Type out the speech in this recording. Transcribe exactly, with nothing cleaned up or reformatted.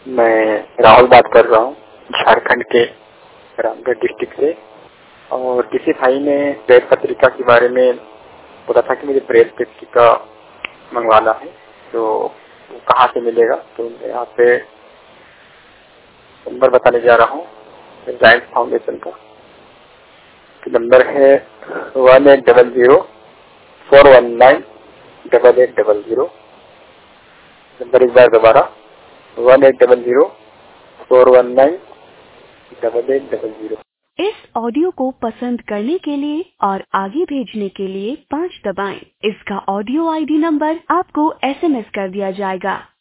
मैं राहुल बात कर रहा हूँ झारखंड के रामगढ़ डिस्ट्रिक्ट से। और किसी भाई ने प्रेस पत्रिका के बारे में बोला था कि मुझे प्रेस पत्रिका मंगवाना है, तो वो कहाँ से मिलेगा। तो मैं यहाँ पे नंबर बताने जा रहा हूँ जायंट फाउंडेशन का। नंबर है one eight double zero four one nine double eight double zero. Number एक बार दोबारा one eight double zero four one nine double eight double zero. इस ऑडियो को पसंद करने के लिए और आगे भेजने के लिए पाँच दबाएं। इसका ऑडियो आईडी नंबर आपको एसएमएस कर दिया जाएगा।